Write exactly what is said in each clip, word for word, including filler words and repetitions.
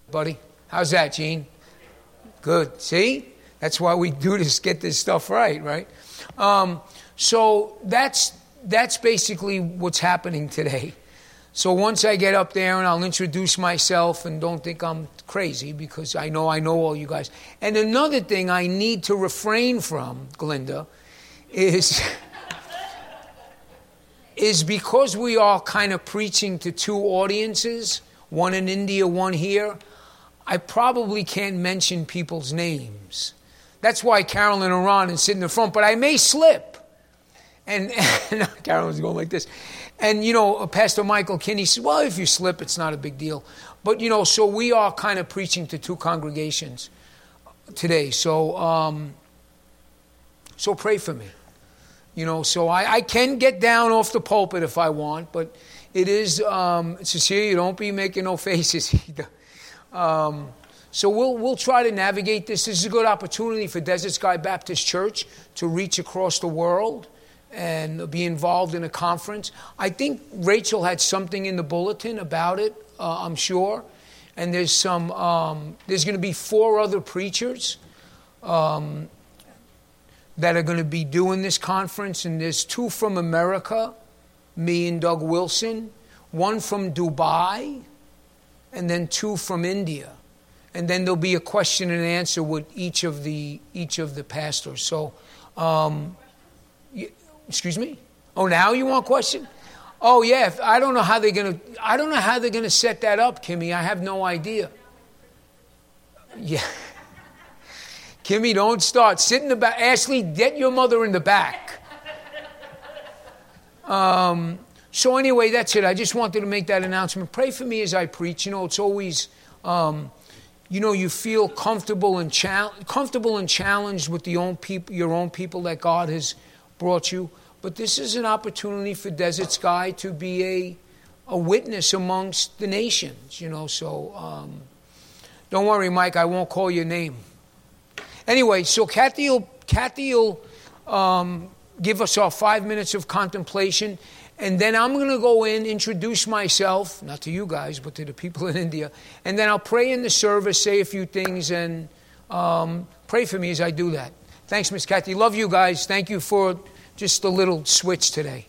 Buddy, how's that, Gene? Good. See? That's why we do this, get this stuff right, right? Um, so that's that's basically what's happening today. So once I get up there and I'll introduce myself, and don't think I'm crazy because I know I know all you guys. And another thing I need to refrain from, Glinda, is, is because we are kind of preaching to two audiences, one in India, one here, I probably can't mention people's names. That's why Carolyn and Ron is sitting in the front, but I may slip. And, and Carolyn's going like this. And, you know, Pastor Michael Kinney says, well, if you slip, it's not a big deal. But, you know, so we are kind of preaching to two congregations today. So, um, so pray for me. You know, so I, I can get down off the pulpit if I want, but it is, um, Cecilia, don't be making no faces either. Um, so we'll we'll try to navigate this. This is a good opportunity for Desert Sky Baptist Church to reach across the world and be involved in a conference. I think Rachel had something in the bulletin about it, uh, I'm sure. And there's some, um, there's going to be four other preachers um, that are going to be doing this conference. And there's two from America, me and Doug Wilson, one from Dubai, and then two from India. And then there'll be a question and answer with each of the each of the pastors. So, um, you, excuse me? Oh, now you want a question? Oh, yeah. I don't know how they're gonna. I don't know how they're gonna set that up, Kimmy. I have no idea. Yeah, Kimmy, don't start. Sit in the back. Ashley, get your mother in the back. Um. So anyway, that's it. I just wanted to make that announcement. Pray for me as I preach. You know, it's always, um, you know, you feel comfortable and cha- comfortable and challenged with the own people, your own people that God has brought you. But this is an opportunity for Desert Sky to be a a witness amongst the nations. You know, so um, don't worry, Mike. I won't call your name. Anyway, so Kathy will Kathy will um, give us our five minutes of contemplation. And then I'm going to go in, introduce myself, not to you guys, but to the people in India. And then I'll pray in the service, say a few things, and um, pray for me as I do that. Thanks, Miss Kathy. Love you guys. Thank you for just a little switch today.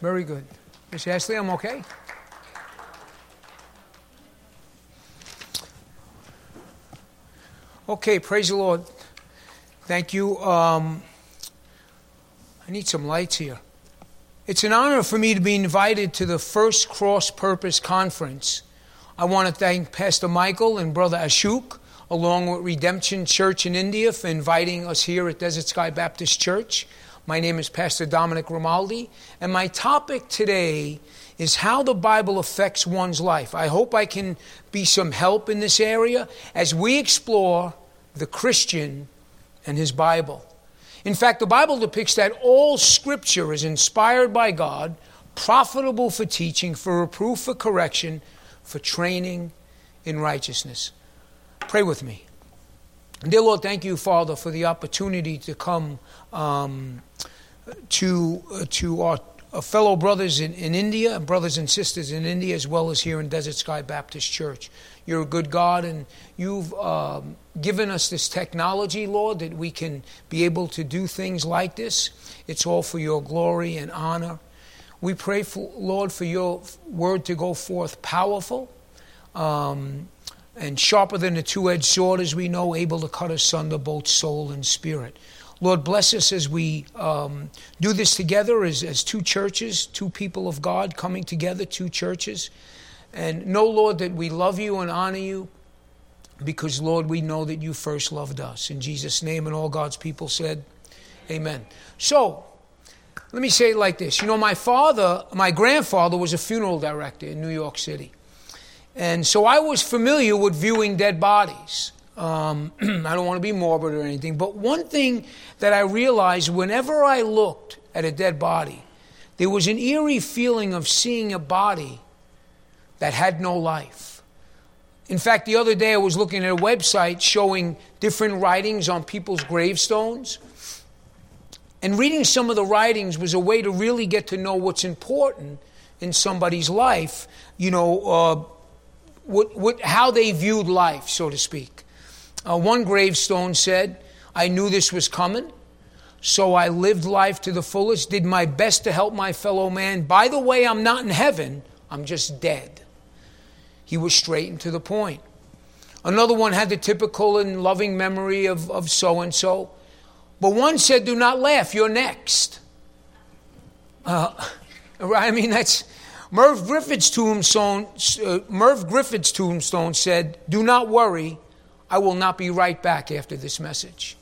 Very good. Miss Ashley, I'm okay? Okay, praise the Lord. Thank you. Um, I need some lights here. It's an honor for me to be invited to the first Cross Purpose Conference. I want to thank Pastor Michael and Brother Ashok, along with Redemption Church in India, for inviting us here at Desert Sky Baptist Church. My name is Pastor Dominic Romaldi, and my topic today is how the Bible affects one's life. I hope I can be some help in this area as we explore the Christian and his Bible. In fact, the Bible depicts that all Scripture is inspired by God, profitable for teaching, for reproof, for correction, for training in righteousness. Pray with me. Dear Lord, thank you, Father, for the opportunity to come um, to uh, to our, our fellow brothers in, in India, brothers and sisters in India, as well as here in Desert Sky Baptist Church. You're a good God, and you've um, given us this technology, Lord, that we can be able to do things like this. It's all for your glory and honor. We pray, for, Lord, for your word to go forth powerful, um, and sharper than a two-edged sword, as we know, able to cut asunder both soul and spirit. Lord, bless us as we um, do this together as, as two churches, two people of God coming together, two churches. And know, Lord, that we love you and honor you because, Lord, we know that you first loved us. In Jesus' name, and all God's people said, amen. So, let me say it like this. You know, my father, my grandfather was a funeral director in New York City. And so I was familiar with viewing dead bodies. Um, I don't want to be morbid or anything, but one thing that I realized whenever I looked at a dead body, there was an eerie feeling of seeing a body that had no life. In fact, the other day I was looking at a website showing different writings on people's gravestones. And reading some of the writings was a way to really get to know what's important in somebody's life, you know, uh, What, what, how they viewed life, so to speak. Uh, one gravestone said, I knew this was coming, so I lived life to the fullest, did my best to help my fellow man. By the way, I'm not in heaven, I'm just dead. He was straight and to the point. Another one had the typical and loving memory of, of so-and-so. But one said, do not laugh, you're next. Uh, I mean, that's... Merv Griffith's tombstone, uh, Merv Griffith's tombstone said, do not worry, I will not be right back after this message.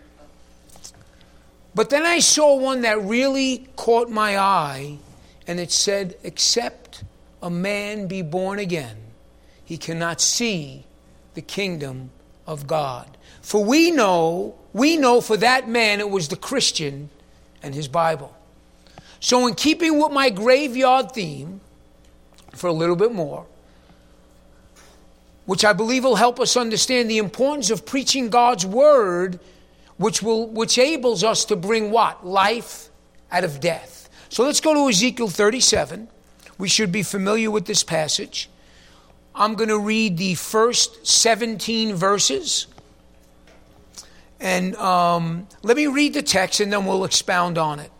But then I saw one that really caught my eye, and it said, except a man be born again, he cannot see the kingdom of God. For we know, we know for that man it was the Christian and his Bible. So in keeping with my graveyard theme, for a little bit more, which I believe will help us understand the importance of preaching God's word, which will which enables us to bring what? Life out of death. So let's go to Ezekiel thirty-seven. We should be familiar with this passage. I'm going to read the first seventeen verses. And um, let me read the text and then we'll expound on it.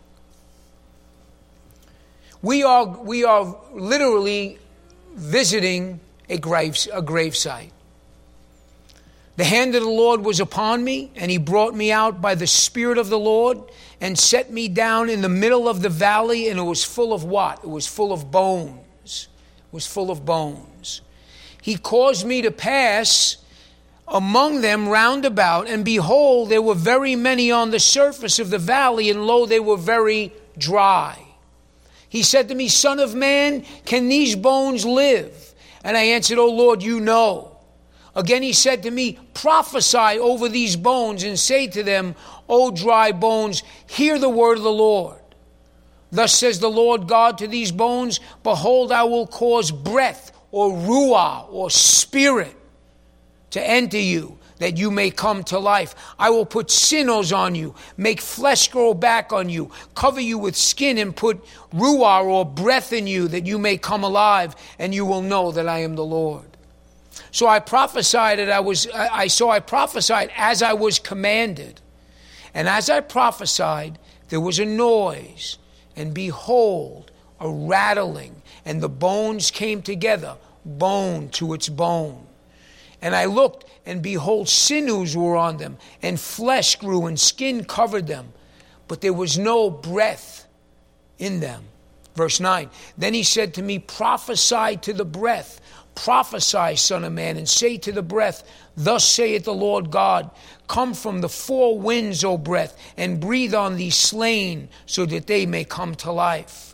We are we are literally visiting a grave a grave site. The hand of the Lord was upon me, and he brought me out by the Spirit of the Lord and set me down in the middle of the valley, and it was full of what? It was full of bones. It was full of bones. He caused me to pass among them round about, and behold, there were very many on the surface of the valley, and lo, they were very dry. He said to me, Son of man, can these bones live? And I answered, O Lord, you know. Again he said to me, prophesy over these bones and say to them, O dry bones, hear the word of the Lord. Thus says the Lord God to these bones, behold, I will cause breath or ruah or spirit to enter you, that you may come to life. I will put sinews on you, make flesh grow back on you, cover you with skin, and put ruah or breath in you, that you may come alive, and you will know that I am the Lord. So I prophesied, and I was I saw I prophesied as I was commanded. And as I prophesied, there was a noise, and behold, a rattling, and the bones came together, bone to its bone. And I looked, and behold, sinews were on them, and flesh grew, and skin covered them, but there was no breath in them. Verse nine, then he said to me, prophesy to the breath, prophesy, son of man, and say to the breath, thus saith the Lord God, come from the four winds, O breath, and breathe on these slain, so that they may come to life.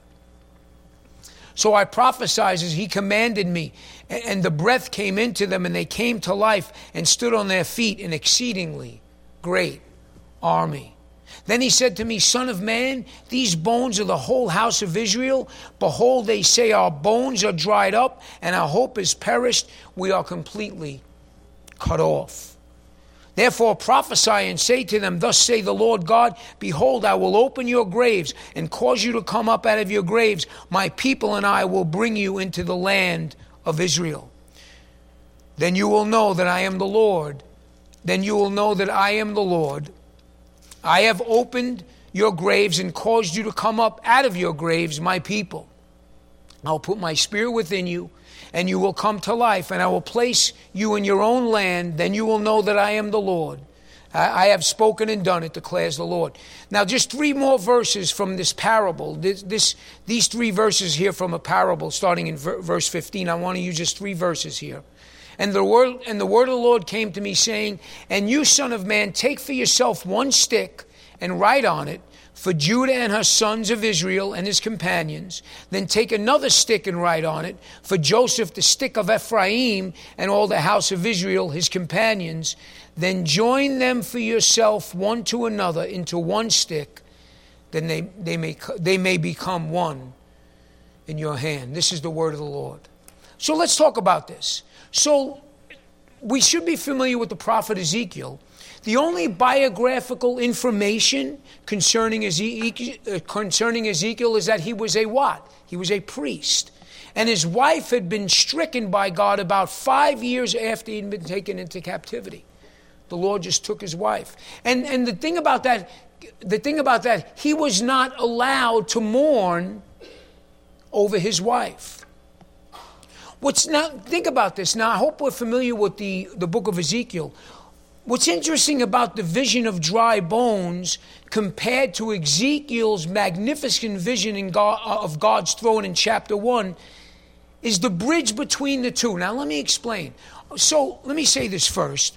So I prophesied as he commanded me, and the breath came into them, and they came to life, and stood on their feet, an exceedingly great army. Then he said to me, son of man, these bones are the whole house of Israel. Behold, they say, our bones are dried up, and our hope is perished. We are completely cut off. Therefore prophesy and say to them, thus say the Lord God, behold, I will open your graves and cause you to come up out of your graves. My people and I will bring you into the land of Israel. Then you will know that I am the Lord. Then you will know that I am the Lord. I have opened your graves and caused you to come up out of your graves, my people. I'll put my spirit within you, and you will come to life, and I will place you in your own land. Then you will know that I am the Lord. I, I have spoken and done it, declares the Lord. Now, just three more verses from this parable. This, this, these three verses here from a parable, starting in ver, verse fifteen. I want to use just three verses here. And the word and the word of the Lord came to me, saying, and you, son of man, take for yourself one stick and write on it, for Judah and her sons of Israel and his companions. Then take another stick and write on it, for Joseph, the stick of Ephraim, and all the house of Israel, his companions. Then join them for yourself one to another into one stick, then they, they, may, they may become one in your hand. This is the word of the Lord. So let's talk about this. So we should be familiar with the prophet Ezekiel. The only biographical information concerning Ezekiel, uh, concerning Ezekiel is that he was a what? He was a priest. And his wife had been stricken by God about five years after he'd been taken into captivity. The Lord just took his wife. And, and the thing about that, the thing about that, he was not allowed to mourn over his wife. What's now, think about this. Now, I hope we're familiar with the, the book of Ezekiel. What's interesting about the vision of dry bones compared to Ezekiel's magnificent vision in God, of God's throne in chapter one is the bridge between the two. Now, let me explain. So, let me say this first.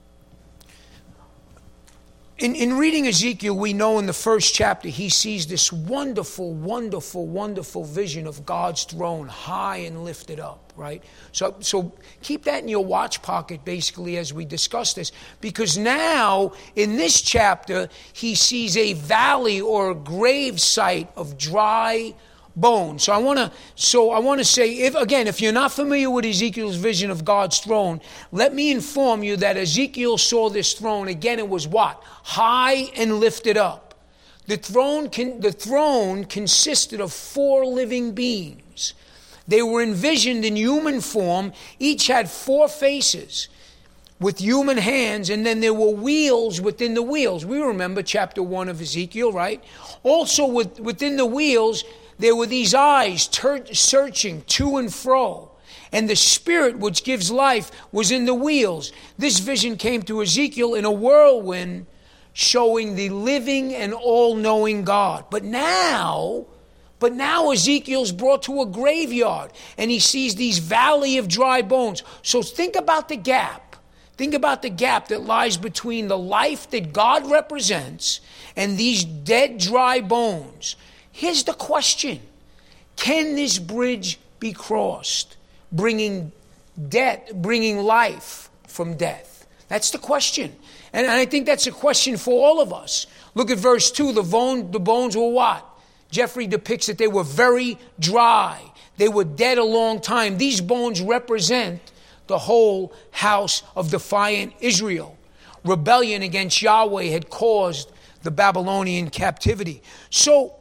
In, in reading Ezekiel, we know in the first chapter he sees this wonderful, wonderful, wonderful vision of God's throne high and lifted up, right? So, so keep that in your watch pocket, basically, as we discuss this. Because now, in this chapter, he sees a valley or a grave site of dry bones. So I want to so I want to say, if again, if you're not familiar with Ezekiel's vision of God's throne, let me inform you that Ezekiel saw this throne. Again, it was what? High and lifted up. The throne can, the throne consisted of four living beings. They were envisioned in human form. Each had four faces with human hands, and then there were wheels within the wheels. We remember chapter one of Ezekiel, right? Also with, within the wheels, there were these eyes ter- searching to and fro. And the spirit which gives life was in the wheels. This vision came to Ezekiel in a whirlwind, showing the living and all-knowing God. But now, but now Ezekiel's brought to a graveyard, and he sees these valley of dry bones. So think about the gap. Think about the gap that lies between the life that God represents and these dead, dry bones. Here's the question. Can this bridge be crossed, bringing death, bringing life from death? That's the question. And I think that's a question for all of us. Look at verse two. The, bone, the bones were what? Jeffrey depicts that they were very dry. They were dead a long time. These bones represent the whole house of defiant Israel. Rebellion against Yahweh had caused the Babylonian captivity. So,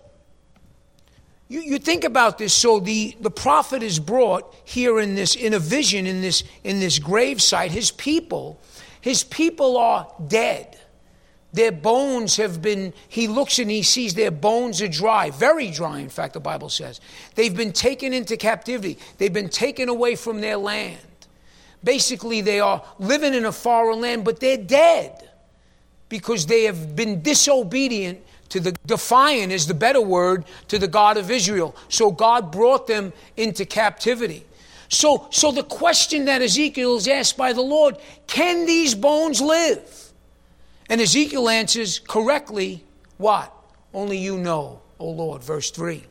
You, you think about this. So the, the prophet is brought here in this, in a vision, in this, in this grave site. His people, his people are dead. Their bones have been, he looks and he sees their bones are dry, very dry, in fact, the Bible says. They've been taken into captivity. They've been taken away from their land. Basically, they are living in a foreign land, but they're dead because they have been disobedient to the, defiant is the better word, to the God of Israel. So God brought them into captivity. So, so the question that Ezekiel is asked by the Lord, can these bones live? And Ezekiel answers correctly, what? Only you know, O Lord, verse three.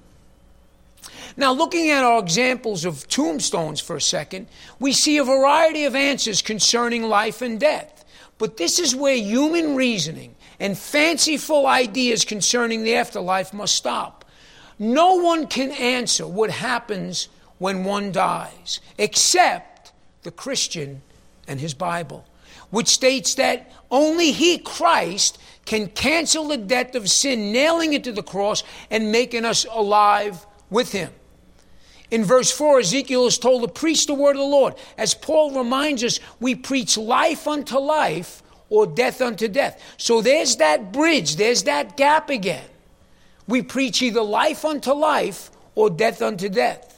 Now, looking at our examples of tombstones for a second, we see a variety of answers concerning life and death. But this is where human reasoning and fanciful ideas concerning the afterlife must stop. No one can answer what happens when one dies, except the Christian and his Bible, which states that only he, Christ, can cancel the debt of sin, nailing it to the cross and making us alive with him. In verse four, Ezekiel is told to preach the word of the Lord. As Paul reminds us, we preach life unto life or death unto death. So there's that bridge, there's that gap again. We preach either life unto life or death unto death.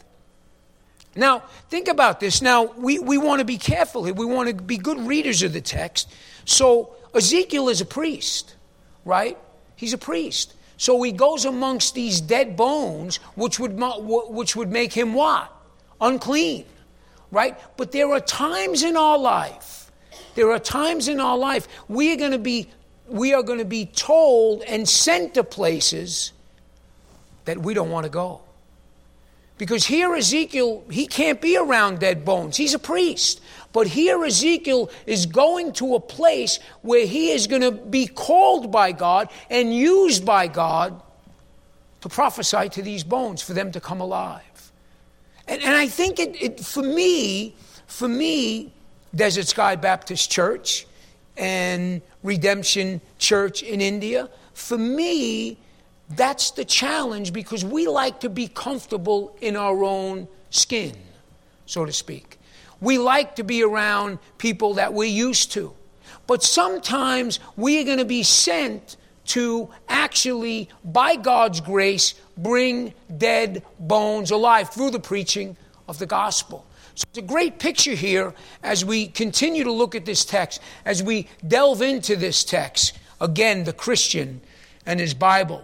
Now, think about this. Now, we, we want to be careful here. We want to be good readers of the text. So, Ezekiel is a priest, right? He's a priest. So he goes amongst these dead bones, which would, which would make him what? Unclean, right? But there are times in our life, there are times in our life we are going to be, we are going to be told and sent to places that we don't want to go. Because here Ezekiel, he can't be around dead bones. He's a priest. But here Ezekiel is going to a place where he is going to be called by God and used by God to prophesy to these bones for them to come alive. And, and I think it, it for me, for me, Desert Sky Baptist Church and Redemption Church in India, for me, that's the challenge, because we like to be comfortable in our own skin, so to speak. We like to be around people that we're used to. But sometimes we are going to be sent to actually, by God's grace, bring dead bones alive through the preaching of the gospel. So it's a great picture here as we continue to look at this text, as we delve into this text. Again, the Christian and his Bible.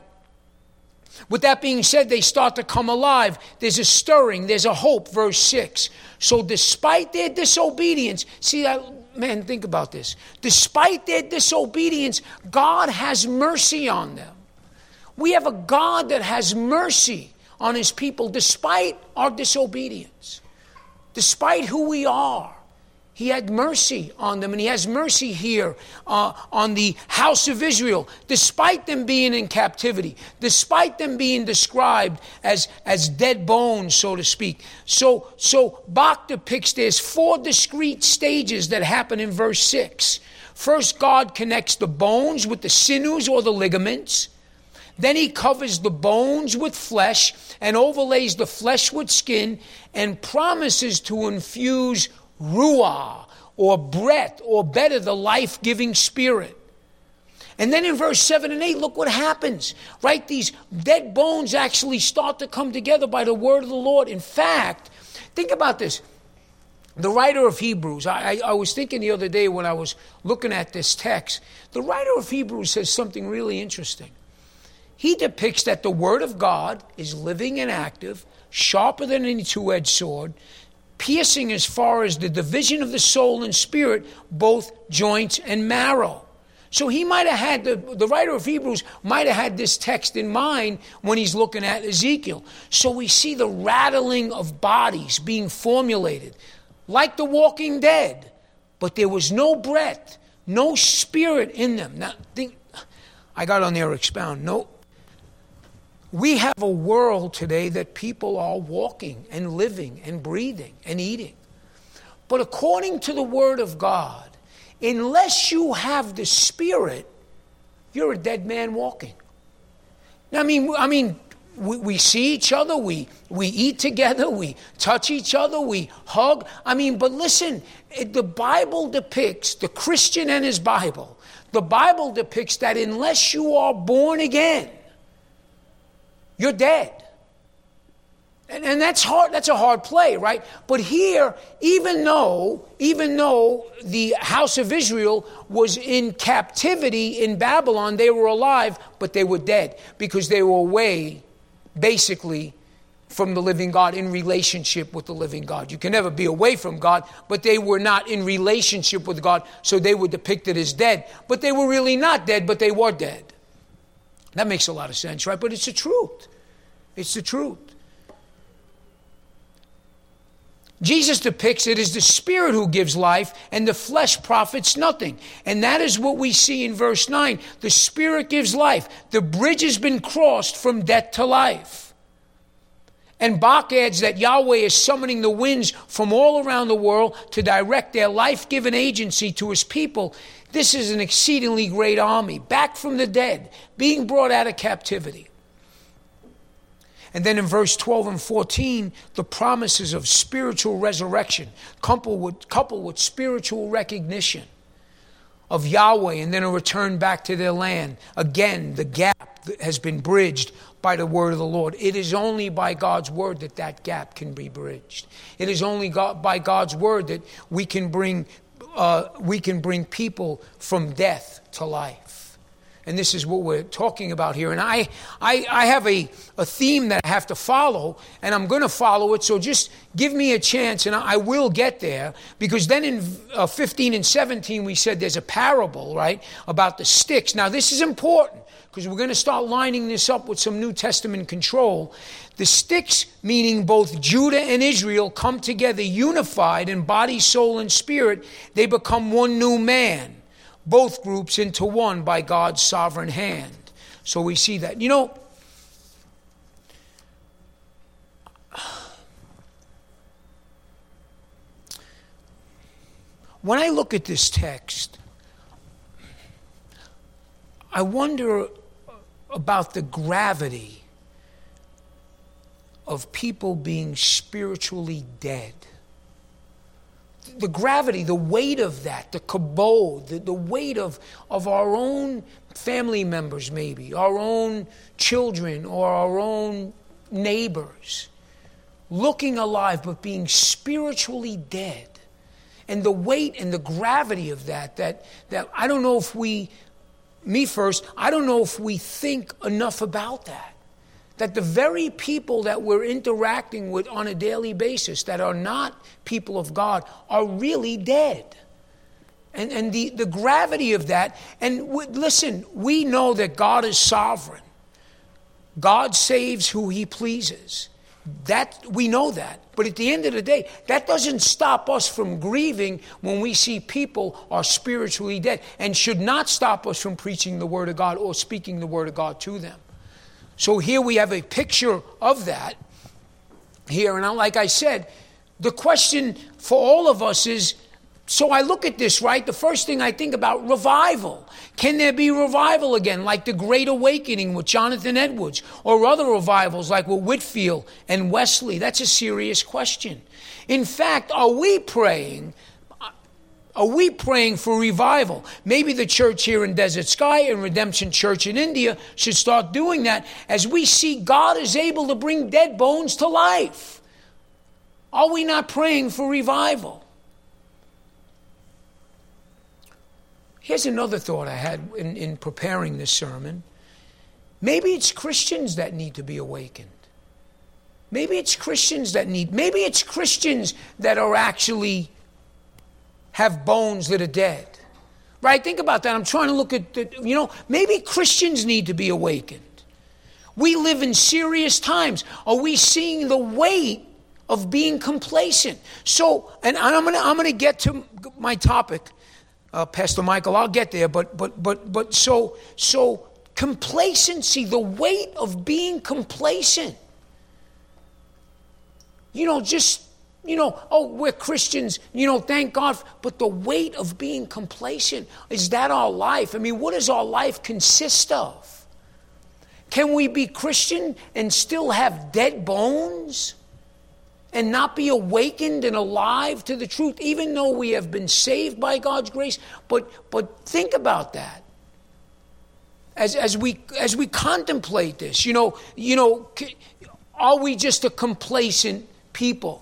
With that being said, they start to come alive. There's a stirring. There's a hope, verse six. So despite their disobedience, see, I, man, think about this. Despite their disobedience, God has mercy on them. We have a God that has mercy on his people despite our disobedience. Despite who we are, he had mercy on them, and he has mercy here uh, on the house of Israel, despite them being in captivity, despite them being described as, as dead bones, so to speak. So, so Bach depicts there's four discrete stages that happen in verse six. First, God connects the bones with the sinews or the ligaments. Then he covers the bones with flesh and overlays the flesh with skin and promises to infuse ruah, or breath, or better, the life-giving spirit. And then in verse seven and eight, look what happens, right? These dead bones actually start to come together by the word of the Lord. In fact, think about this. The writer of Hebrews, I, I, I was thinking the other day when I was looking at this text, the writer of Hebrews says something really interesting. He depicts that the word of God is living and active, sharper than any two-edged sword, piercing as far as the division of the soul and spirit, both joints and marrow. So he might have had, the, the writer of Hebrews might have had this text in mind when he's looking at Ezekiel. So we see the rattling of bodies being formulated, like the walking dead, but there was no breath, no spirit in them. Now, think, I got on there to expound. No. We have a world today that people are walking and living and breathing and eating. But according to the Word of God, unless you have the Spirit, you're a dead man walking. Now, I mean, I mean, we, we see each other, we, we eat together, we touch each other, we hug. I mean, but listen, it, the Bible depicts, the Christian and his Bible, the Bible depicts that unless you are born again, you're dead. And, and that's hard, that's a hard play, right? But here, even though, even though the house of Israel was in captivity in Babylon, they were alive, but they were dead because they were away, basically, from the living God, in relationship with the living God. You can never be away from God, but they were not in relationship with God, so they were depicted as dead. But they were really not dead, but they were dead. That makes a lot of sense, right? But it's the truth. It's the truth. Jesus depicts it as the Spirit who gives life, and the flesh profits nothing. And that is what we see in verse nine. The Spirit gives life. The bridge has been crossed from death to life. And Bach adds that Yahweh is summoning the winds from all around the world to direct their life-giving agency to his people. This is an exceedingly great army, back from the dead, being brought out of captivity. And then in verse twelve and fourteen, the promises of spiritual resurrection, coupled with, coupled with spiritual recognition of Yahweh, and then a return back to their land. Again, the gap has been bridged by the word of the Lord. It is only by God's word that that gap can be bridged. It is only God, by God's word that we can bring uh, we can bring people from death to life. And this is what we're talking about here. And I, I, I have a, a theme that I have to follow, and I'm going to follow it. So just give me a chance, and I will get there. Because then in uh, fifteen and seventeen, we said there's a parable, right, about the sticks. Now, this is important, because we're going to start lining this up with some New Testament control. The sticks, meaning both Judah and Israel, come together unified in body, soul, and spirit. They become one new man. Both groups into one by God's sovereign hand. So we see that. You know, when I look at this text, I wonder about the gravity of people being spiritually dead. The gravity, the weight of that, the kabod, the, the weight of, of our own family members maybe, our own children or our own neighbors, looking alive but being spiritually dead. And the weight and the gravity of that, that, that I don't know if we, me first, I don't know if we think enough about that. That the very people that we're interacting with on a daily basis that are not people of God are really dead. And, and the, the gravity of that, and w- listen, we know that God is sovereign. God saves who he pleases. That, we know that. But at the end of the day, that doesn't stop us from grieving when we see people are spiritually dead, and should not stop us from preaching the word of God or speaking the word of God to them. So here we have a picture of that here. And like I said, the question for all of us is, so I look at this, right? The first thing I think about, revival. Can there be revival again, like the Great Awakening with Jonathan Edwards, or other revivals like with Whitefield and Wesley? That's a serious question. In fact, are we praying Are we praying for revival? Maybe the church here in Desert Sky and Redemption Church in India should start doing that, as we see God is able to bring dead bones to life. Are we not praying for revival? Here's another thought I had in, in preparing this sermon. Maybe it's Christians that need to be awakened. Maybe it's Christians that need, maybe it's Christians that are actually have bones that are dead. Right? Think about that. I'm trying to look at, the, you know, maybe Christians need to be awakened. We live in serious times. Are we seeing the weight of being complacent? So, and I'm going to I'm going to get to my topic, uh, Pastor Michael. I'll get there, but but but but so so complacency, the weight of being complacent. You know, just You know, oh, we're Christians, you know, thank God. But the weight of being complacent, is that our life? I mean, what does our life consist of? Can we be Christian and still have dead bones and not be awakened and alive to the truth, even though we have been saved by God's grace? But but think about that. As as we as we contemplate this, you know, you know, are we just a complacent people?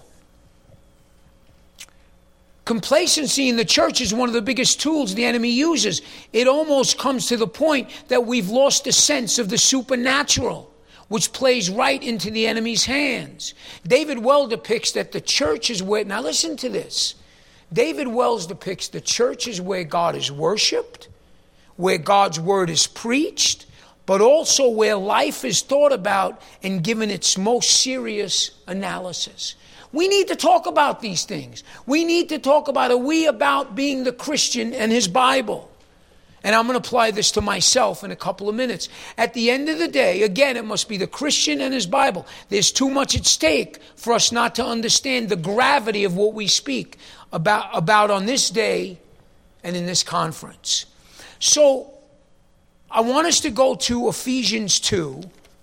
Complacency in the church is one of the biggest tools the enemy uses. It almost comes to the point that we've lost a sense of the supernatural, which plays right into the enemy's hands. David Wells depicts that the church is where, now listen to this. David Wells depicts the church is where God is worshiped, where God's word is preached, but also where life is thought about and given its most serious analysis. We need to talk about these things. We need to talk about, are we about being the Christian and his Bible? And I'm going to apply this to myself in a couple of minutes. At the end of the day, again, it must be the Christian and his Bible. There's too much at stake for us not to understand the gravity of what we speak about, about on this day and in this conference. So I want us to go to Ephesians two.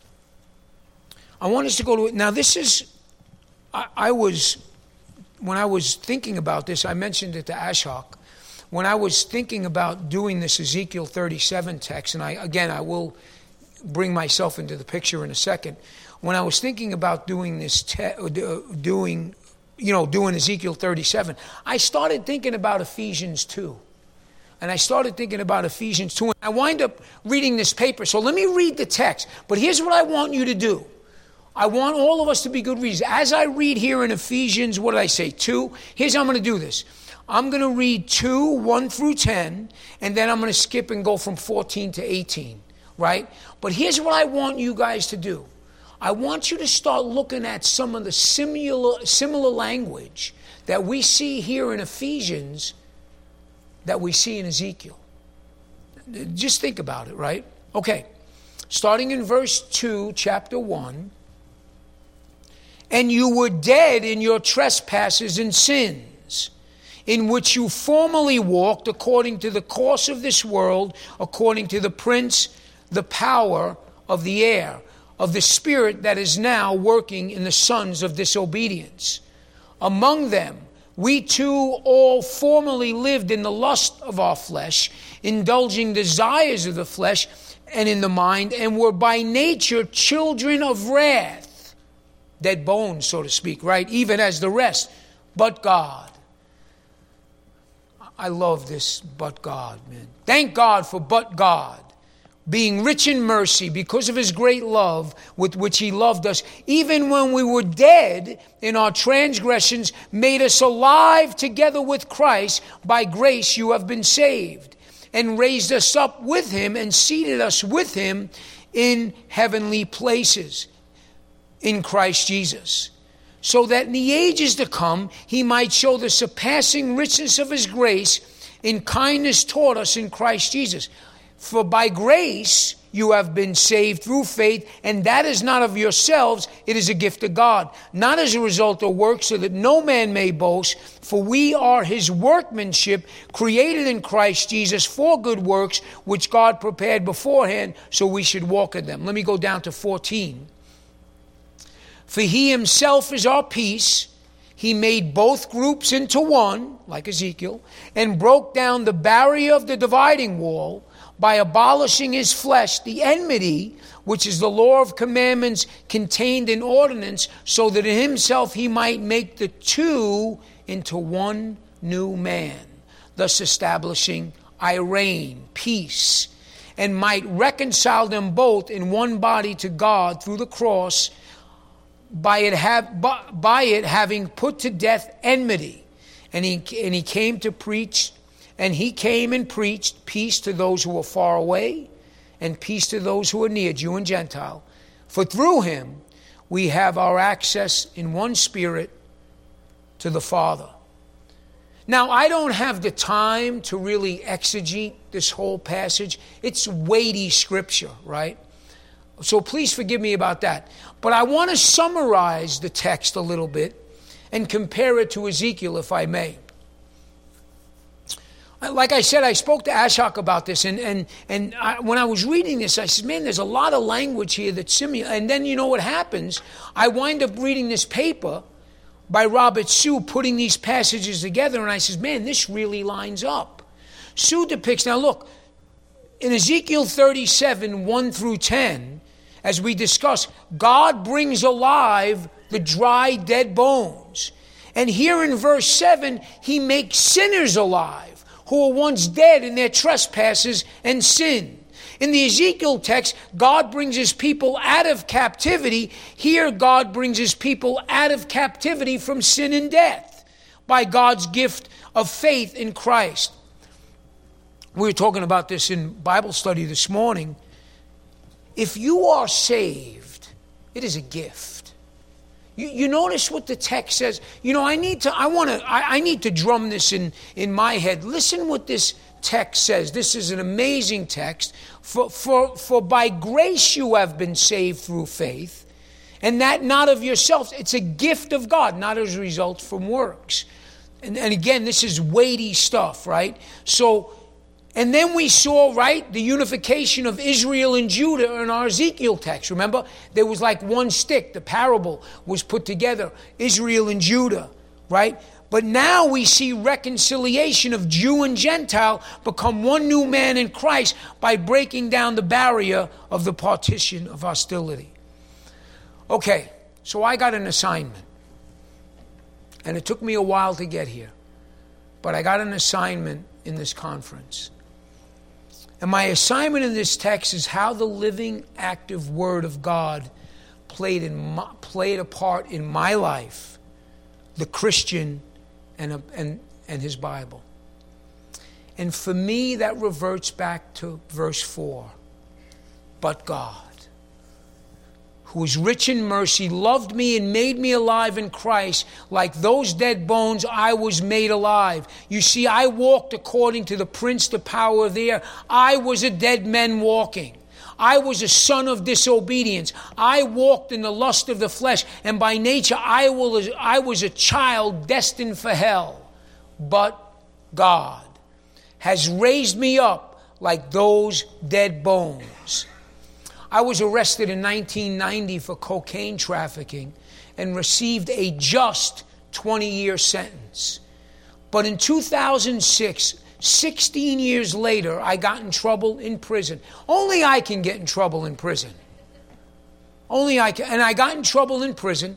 I want us to go to it. Now this is, I, I was, when I was thinking about this, I mentioned it to Ashok. When I was thinking about doing this Ezekiel thirty-seven text, and I again, I will bring myself into the picture in a second. When I was thinking about doing this, te- doing, you know, doing Ezekiel thirty-seven, I started thinking about Ephesians two. And I started thinking about Ephesians two. And I wind up reading this paper. So let me read the text. But here's what I want you to do. I want all of us to be good readers. As I read here in Ephesians, what did I say, two? Here's how I'm going to do this. I'm going to read two, one through ten, and then I'm going to skip and go from fourteen to eighteen, right? But here's what I want you guys to do. I want you to start looking at some of the similar, similar language that we see here in Ephesians that we see in Ezekiel. Just think about it, right? Okay, starting in verse two, chapter one. And you were dead in your trespasses and sins, in which you formerly walked according to the course of this world, according to the prince, the power of the air, of the spirit that is now working in the sons of disobedience. Among them, we too all formerly lived in the lust of our flesh, indulging desires of the flesh and in the mind, and were by nature children of wrath. Dead bones, so to speak, right? Even as the rest. But God. I love this, but God, man. Thank God for but God. Being rich in mercy because of his great love with which he loved us, even when we were dead in our transgressions, made us alive together with Christ. By grace you have been saved, and raised us up with him and seated us with him in heavenly places in Christ Jesus, so that in the ages to come he might show the surpassing richness of his grace in kindness toward us in Christ Jesus. For by grace you have been saved through faith, and that is not of yourselves, it is a gift of God, not as a result of works, so that no man may boast. For we are his workmanship, created in Christ Jesus for good works, which God prepared beforehand, so we should walk in them. Let me go down to fourteen. For he himself is our peace. He made both groups into one, like Ezekiel, and broke down the barrier of the dividing wall by abolishing his flesh, the enmity, which is the law of commandments contained in ordinance, so that in himself he might make the two into one new man, thus establishing Irene, peace, and might reconcile them both in one body to God through the cross, by it have by, by it having put to death enmity. And he and he came to preach, and he came and preached peace to those who are far away, and peace to those who are near, Jew and Gentile. For through him we have our access in one spirit to the Father. Now, I don't have the time to really exegete this whole passage. It's weighty scripture, right? So please forgive me about that. But I want to summarize the text a little bit and compare it to Ezekiel, if I may. Like I said, I spoke to Ashok about this, and and and I, when I was reading this, I said, man, there's a lot of language here that's similar. And then you know what happens? I wind up reading this paper by Robert Sue, putting these passages together, and I said, man, this really lines up. Sue depicts, now look, in Ezekiel thirty-seven, one through ten, as we discuss, God brings alive the dry, dead bones. And here in verse seven, he makes sinners alive, who were once dead in their trespasses and sin. In the Ezekiel text, God brings his people out of captivity. Here, God brings his people out of captivity from sin and death by God's gift of faith in Christ. We were talking about this in Bible study this morning. If you are saved, it is a gift. You, you notice what the text says. You know, I need to, I want to, I, I need to drum this in, in my head. Listen what this text says. This is an amazing text. For, for, for by grace you have been saved through faith, and that not of yourselves. It's a gift of God, not as a result from works. And, and again, this is weighty stuff, right? So, and then we saw, right, the unification of Israel and Judah in our Ezekiel text. Remember, there was like one stick. The parable was put together, Israel and Judah, right? But now we see reconciliation of Jew and Gentile become one new man in Christ by breaking down the barrier of the partition of hostility. Okay, so I got an assignment. And it took me a while to get here. But I got an assignment in this conference. And my assignment in this text is how the living, active Word of God played in my, played a part in my life, the Christian and, a, and, and his Bible. And for me, that reverts back to verse four. But God, who is rich in mercy, loved me and made me alive in Christ. Like those dead bones, I was made alive. You see, I walked according to the prince, the power of the air. I was a dead man walking. I was a son of disobedience. I walked in the lust of the flesh, and by nature I was, I was a child destined for hell. But God has raised me up like those dead bones. I was arrested in nineteen ninety for cocaine trafficking and received a just twenty-year sentence. But in two thousand six, sixteen years later, I got in trouble in prison. Only I can get in trouble in prison. Only I can. And I got in trouble in prison.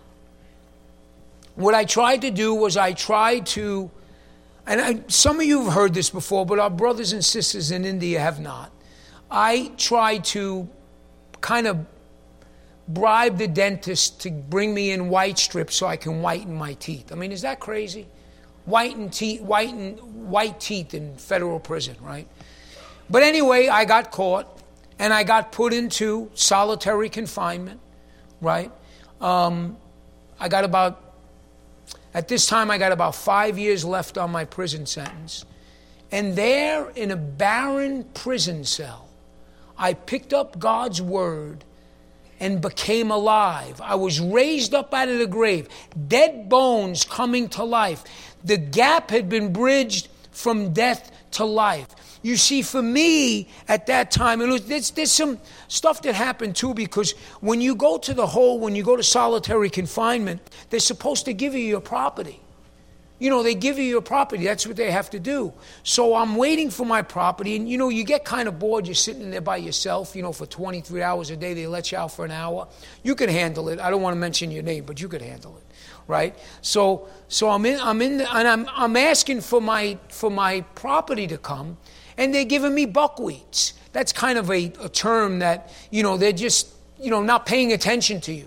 What I tried to do was I tried to, and I, some of you have heard this before, but our brothers and sisters in India have not. I tried to kind of bribe the dentist to bring me in white strips so I can whiten my teeth. I mean, is that crazy? Whiten teeth, whiten white teeth in federal prison, right? But anyway, I got caught and I got put into solitary confinement, right? Um, I got about, at this time, I got about five years left on my prison sentence. And there, in a barren prison cell, I picked up God's word and became alive. I was raised up out of the grave, dead bones coming to life. The gap had been bridged from death to life. You see, for me at that time, and there's, there's some stuff that happened too, because when you go to the hole, when you go to solitary confinement, they're supposed to give you your property. You know, they give you your property. That's what they have to do. So I'm waiting for my property. And, you know, you get kind of bored. You're sitting there by yourself, you know, for twenty-three hours a day. They let you out for an hour. You can handle it. I don't want to mention your name, but you could handle it, right? So so I'm in, I'm in the, and I'm, I'm asking for my, for my property to come, and they're giving me buckwheats. That's kind of a, a term that, you know, they're just, you know, not paying attention to you.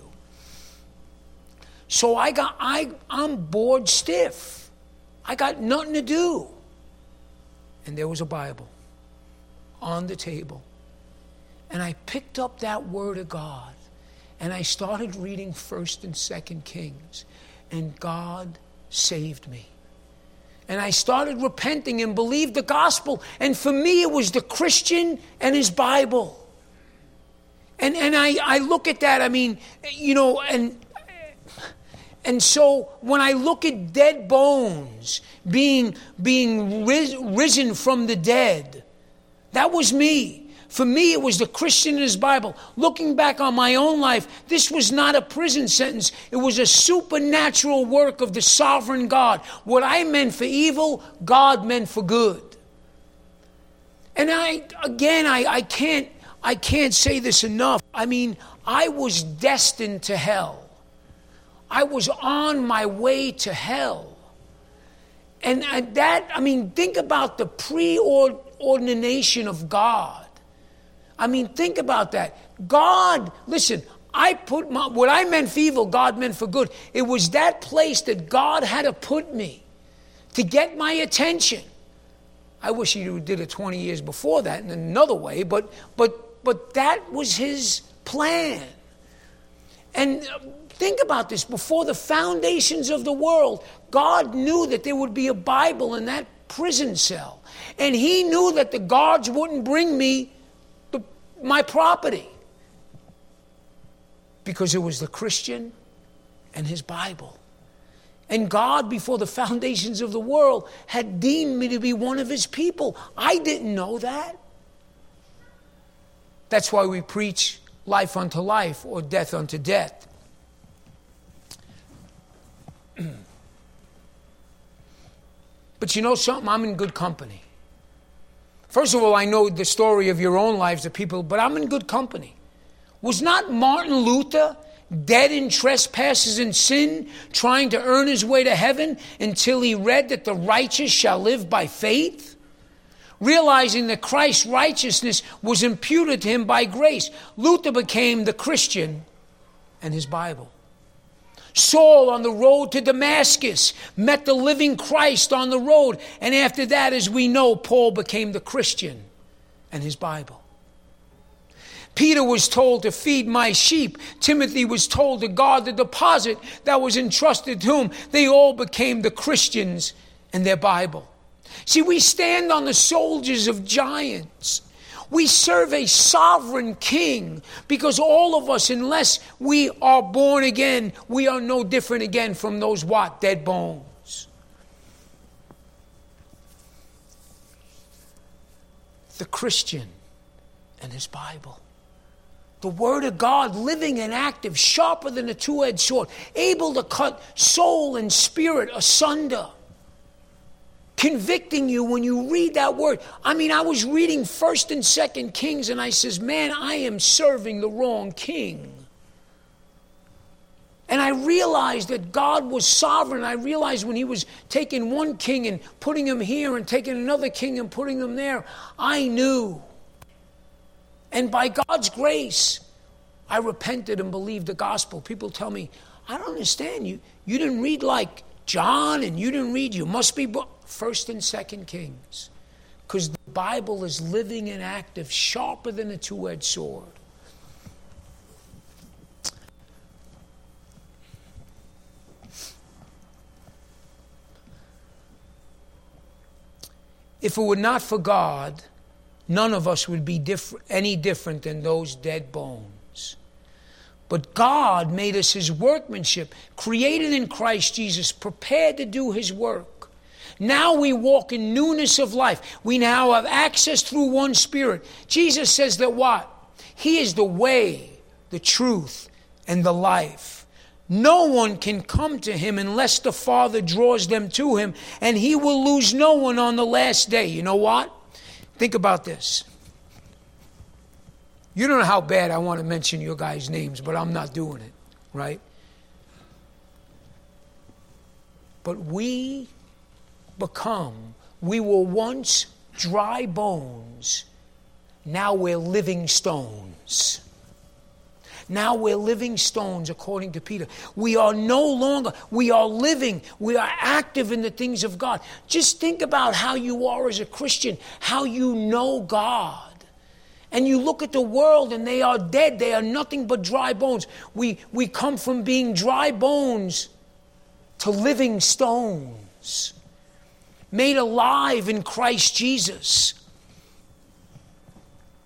So I got, I, I'm bored stiff. I got nothing to do. And there was a Bible on the table. And I picked up that word of God. And I started reading First and Second Kings. And God saved me. And I started repenting and believed the gospel. And for me, it was the Christian and his Bible. And and I, I look at that, I mean, you know, and And so when I look at dead bones being, being ris- risen from the dead, that was me. For me, it was the Christian in his Bible. Looking back on my own life, this was not a prison sentence. It was a supernatural work of the sovereign God. What I meant for evil, God meant for good. And I, again, I, I can't, I can't say this enough. I mean, I was destined to hell. I was on my way to hell. And that, I mean, think about the preordination of God. I mean, think about that. God, listen, I put my, what I meant for evil, God meant for good. It was that place that God had to put me to get my attention. I wish he did it twenty years before that in another way, but but but that was his plan. And think about this. Before the foundations of the world, God knew that there would be a Bible in that prison cell. And he knew that the guards wouldn't bring me my property, because it was the Christian and his Bible. And God, before the foundations of the world, had deemed me to be one of his people. I didn't know that. That's why we preach life unto life or death unto death. But you know something? I'm in good company. First of all, I know the story of your own lives of people, but I'm in good company. Was not Martin Luther dead in trespasses and sin, trying to earn his way to heaven until he read that the righteous shall live by faith? Realizing that Christ's righteousness was imputed to him by grace, Luther became the Christian and his Bible. Saul, on the road to Damascus, met the living Christ on the road. And after that, as we know, Paul became the Christian and his Bible. Peter was told to feed my sheep. Timothy was told to guard the deposit that was entrusted to him. They all became the Christians and their Bible. See, we stand on the shoulders of giants. We serve a sovereign king, because all of us, unless we are born again, we are no different again from those what? Dead bones. The Christian and his Bible. The Word of God, living and active, sharper than a two-edged sword, able to cut soul and spirit asunder. Convicting you when you read that word. I mean, I was reading First and Second Kings, and I says, man, I am serving the wrong king. And I realized that God was sovereign. I realized when he was taking one king and putting him here and taking another king and putting him there, I knew. And by God's grace, I repented and believed the gospel. People tell me, I don't understand. You, you didn't read like John, and you didn't read, you must be First and Second Kings. Because the Bible is living and active, sharper than a two-edged sword. If it were not for God, none of us would be diff- any different than those dead bones. But God made us his workmanship, created in Christ Jesus, prepared to do his work. Now we walk in newness of life. We now have access through one Spirit. Jesus says that what? He is the way, the truth, and the life. No one can come to him unless the Father draws them to him, and he will lose no one on the last day. You know what? Think about this. You don't know how bad I want to mention your guys' names, but I'm not doing it, right? But we become, we were once dry bones, now we're living stones. Now we're living stones, according to Peter. We are no longer, we are living, we are active in the things of God. Just think about how you are as a Christian, how you know God. And you look at the world and they are dead. They are nothing but dry bones. We, we come from being dry bones to living stones, made alive in Christ Jesus.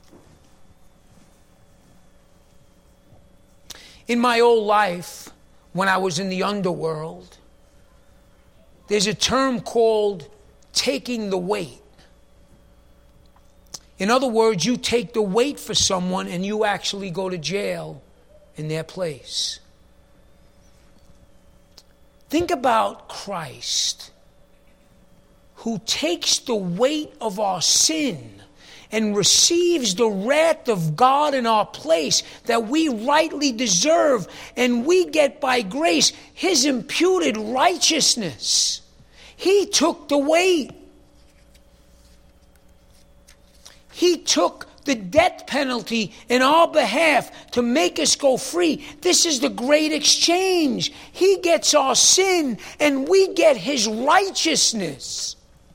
In my old life, when I was in the underworld. There's a term called taking the weight. In other words, you take the weight for someone and you actually go to jail in their place. Think about Christ, who takes the weight of our sin and receives the wrath of God in our place that we rightly deserve, and we get by grace His imputed righteousness. He took the weight. He took the death penalty in our behalf to make us go free. This is the great exchange. He gets our sin and we get His righteousness.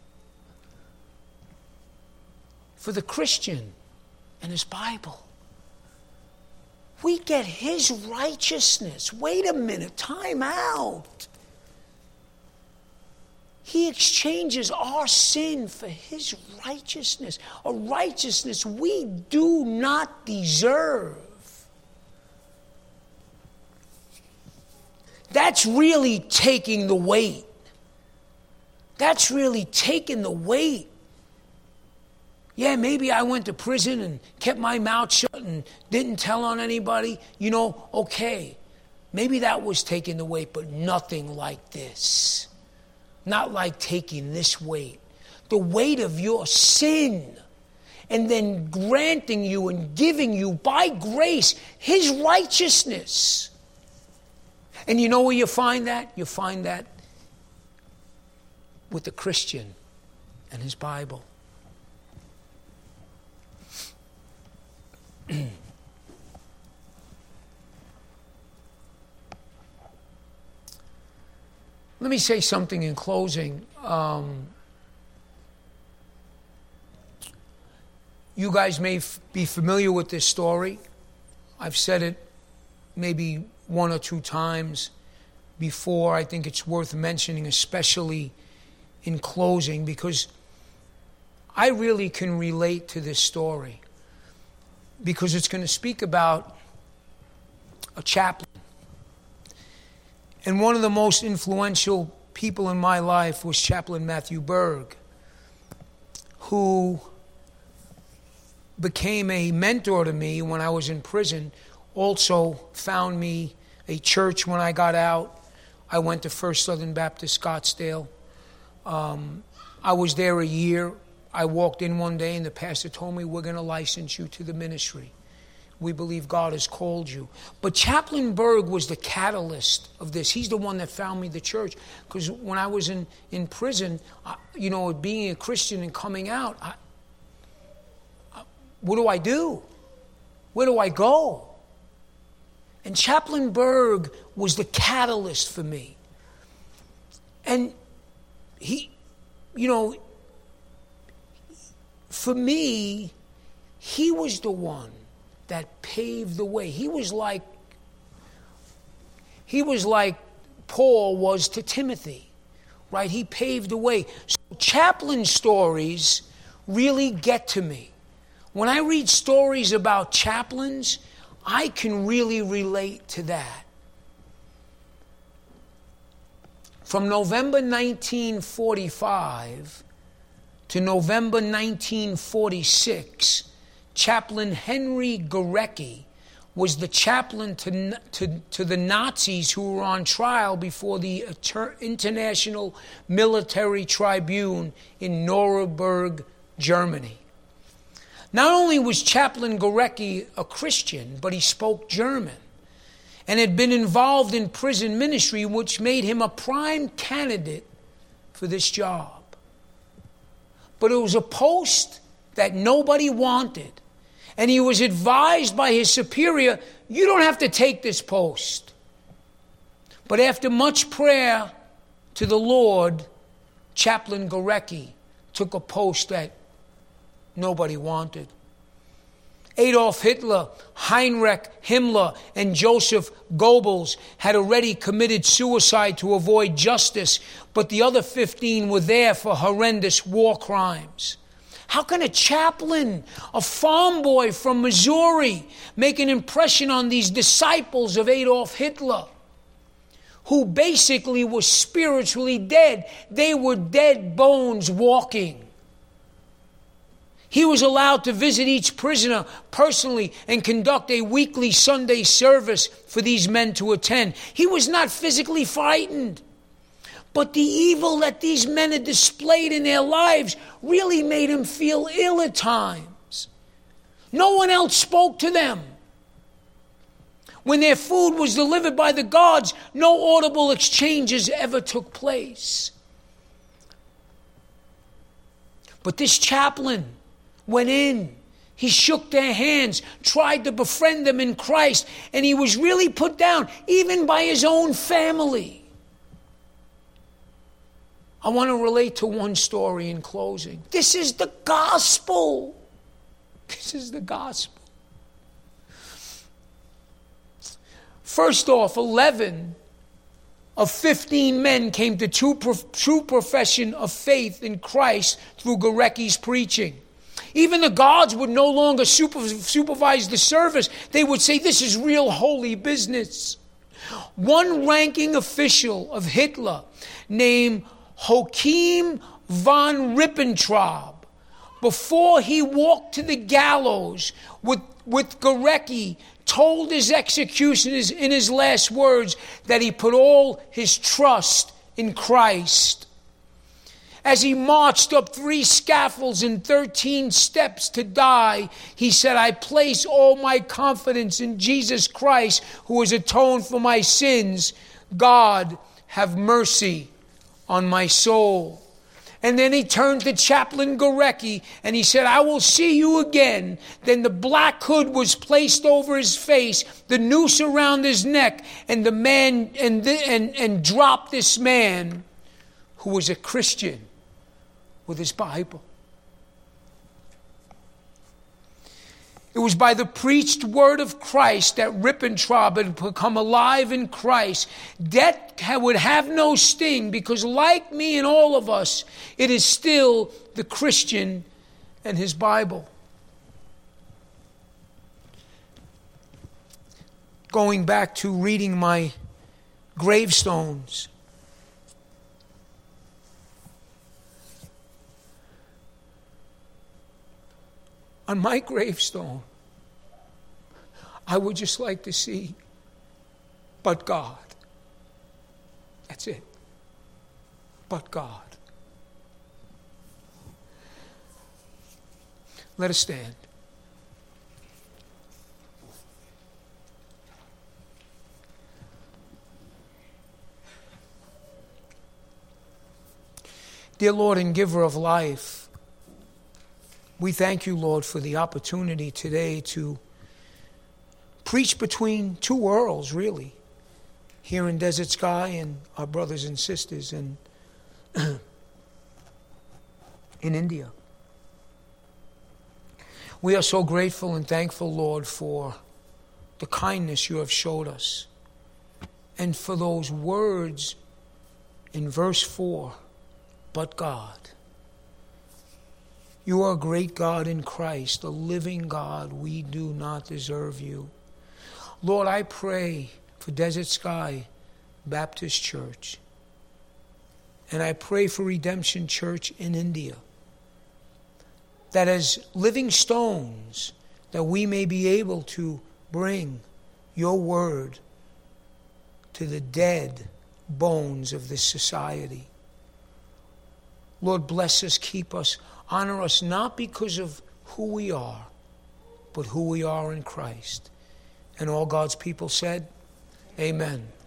For the Christian and his Bible, we get His righteousness. Wait a minute, time out. He exchanges our sin for His righteousness, a righteousness we do not deserve. That's really taking the weight. That's really taking the weight. Yeah, maybe I went to prison and kept my mouth shut and didn't tell on anybody. You know, okay. Maybe that was taking the weight, but nothing like this. Not like taking this weight. The weight of your sin. And then granting you and giving you by grace His righteousness. And you know where you find that? You find that with the Christian and his Bible. Let me say something in closing. Um, you guys may f- be familiar with this story. I've said it maybe one or two times before. I think it's worth mentioning, especially in closing, because I really can relate to this story, because it's going to speak about a chaplain. And one of the most influential people in my life was Chaplain Matthew Berg, who became a mentor to me when I was in prison, also found me a church when I got out. I went to First Southern Baptist Scottsdale. Um, I was there a year. I walked in one day and the pastor told me, we're going to license you to the ministry. We believe God has called you. But Chaplain Berg was the catalyst of this. He's the one that found me the church. Because when I was in, in prison, I, you know, being a Christian and coming out, I, I, what do I do? Where do I go? And Chaplain Berg was the catalyst for me. And he, you know, for me, he was the one that paved the way. He was like, he was like Paul was to Timothy, right? He paved the way. So chaplain stories really get to me. When I read stories about chaplains, I can really relate to that. From November nineteen forty-five to November nineteen forty-six, Chaplain Henry Gorecki was the chaplain to, to, to the Nazis who were on trial before the International Military Tribunal in Nuremberg, Germany. Not only was Chaplain Gorecki a Christian, but he spoke German and had been involved in prison ministry, which made him a prime candidate for this job. But it was a post that nobody wanted. And he was advised by his superior, you don't have to take this post. But after much prayer to the Lord, Chaplain Gorecki took a post that nobody wanted. Adolf Hitler, Heinrich Himmler, and Joseph Goebbels had already committed suicide to avoid justice, but the other fifteen were there for horrendous war crimes. How can a chaplain, a farm boy from Missouri, make an impression on these disciples of Adolf Hitler? who basically were spiritually dead. They were dead bones walking. He was allowed to visit each prisoner personally and conduct a weekly Sunday service for these men to attend. He was not physically frightened. But the evil that these men had displayed in their lives really made him feel ill at times. No one else spoke to them. When their food was delivered by the guards, no audible exchanges ever took place. But this chaplain went in. He shook their hands, tried to befriend them in Christ, and he was really put down, even by his own family. I want to relate to one story in closing. This is the gospel. This is the gospel. First off, eleven of fifteen men came to true, true profession of faith in Christ through Gorecki's preaching. Even the guards would no longer super, supervise the service. They would say, this is real holy business. One ranking official of Hitler named Joachim von Ribbentrop, before he walked to the gallows with, with Gorecki, told his executioners in his last words that he put all his trust in Christ. As he marched up three scaffolds and thirteen steps to die, he said, I place all my confidence in Jesus Christ, who has atoned for my sins. God, have mercy on my soul. And then he turned to Chaplain Gorecki and he said, I will see you again. Then the black hood was placed over his face, the noose around his neck, and the man and the, and, and dropped this man who was a Christian with his Bible. It was by the preached word of Christ that Ribbentrop had become alive in Christ. Death would have no sting because, like me and all of us, it is still the Christian and his Bible. Going back to reading my gravestones. On my gravestone, I would just like to see, but God. That's it. But God. Let us stand. Dear Lord and giver of life, we thank you, Lord, for the opportunity today to preach between two worlds, really, here in Desert Sky and our brothers and sisters in, in India. We are so grateful and thankful, Lord, for the kindness you have showed us and for those words in verse four, but God. You are a great God in Christ, a living God. We do not deserve you. Lord, I pray for Desert Sky Baptist Church. And I pray for Redemption Church in India. That as living stones, that we may be able to bring your word to the dead bones of this society. Lord, bless us, keep us. Honor us not because of who we are, but who we are in Christ. And all God's people said, amen.